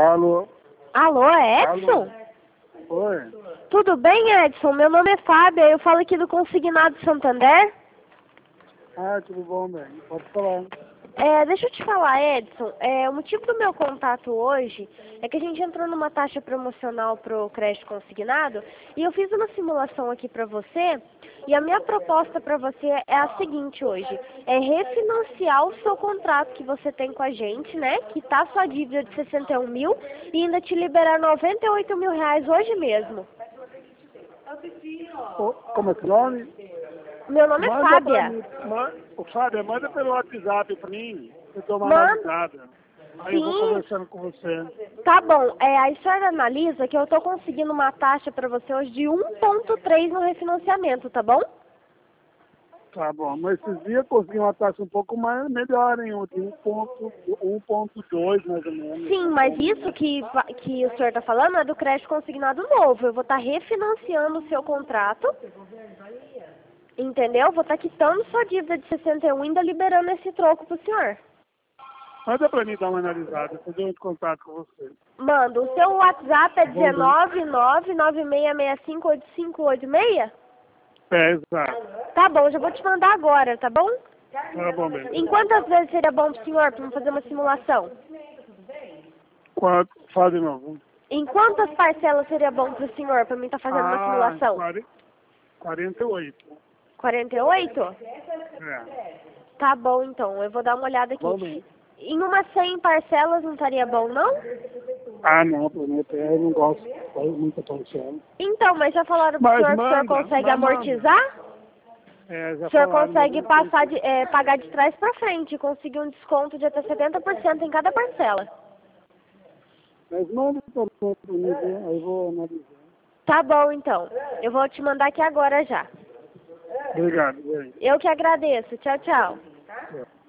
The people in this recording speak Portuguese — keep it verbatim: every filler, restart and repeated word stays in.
Alô? Alô, é Edson? Alô? Oi? Tudo bem, Edson? Meu nome é Fábia, eu falo aqui do Consignado Santander. Ah, tudo bom, bem. Pode falar. É, deixa eu te falar, Edson, é, o motivo do meu contato hoje é que a gente entrou numa taxa promocional pro crédito consignado e eu fiz uma simulação aqui para você e a minha proposta para você é a seguinte hoje, é refinanciar o seu contrato que você tem com a gente, né, que tá sua dívida de sessenta e um mil e ainda te liberar noventa e oito mil reais hoje mesmo. Ô, como é que é o nome? Meu nome é Manda pra Fábia. mim. Ma... Ô, Fábia, manda pelo WhatsApp pra mim. Eu dou uma Manda. analisada. Aí eu vou Sim. conversando com você. Tá bom, é, a senhora analisa que eu tô conseguindo uma taxa para você hoje de um ponto três no refinanciamento, tá bom? Tá bom, mas esses dias eu consegui uma taxa um pouco mais melhor, hein? De um ponto dois mais ou menos. Sim, mas isso que, va- que o senhor tá falando é do crédito consignado novo. Eu vou estar refinanciando o seu contrato, entendeu? Vou estar quitando sua dívida de sessenta e um e ainda liberando esse troco pro senhor. Manda pra mim dar uma analisada, eu dou um contato com você. Manda, o seu WhatsApp é Bom, um nove nove nove seis seis cinco oito cinco oito seis? É, exato. Tá bom, já vou te mandar agora, tá bom? Tá bom, bem. Em quantas vezes seria bom pro senhor para fazer uma simulação? Quatro, fala de novo. Em quantas parcelas seria bom pro senhor para mim estar fazendo uma Ah, simulação? quarenta e oito. quarenta e oito? É. Tá bom então, eu vou dar uma olhada aqui. Bom, bem. Em umas cem parcelas não estaria bom, não? Ah, não, por mim, eu não gosto. Faz muita parcela. Então, mas já falaram pro Mas senhor que o senhor manda, consegue mas manda. amortizar? É, já O senhor falaram, consegue mas não passar sei. de, é, pagar de trás para frente e conseguir um desconto de até setenta por cento em cada parcela. Mas manda também para mim, ver, aí eu vou analisar. Tá bom então, eu vou te mandar aqui agora já. Obrigado, bem. Eu que agradeço, tchau, tchau. Tchau.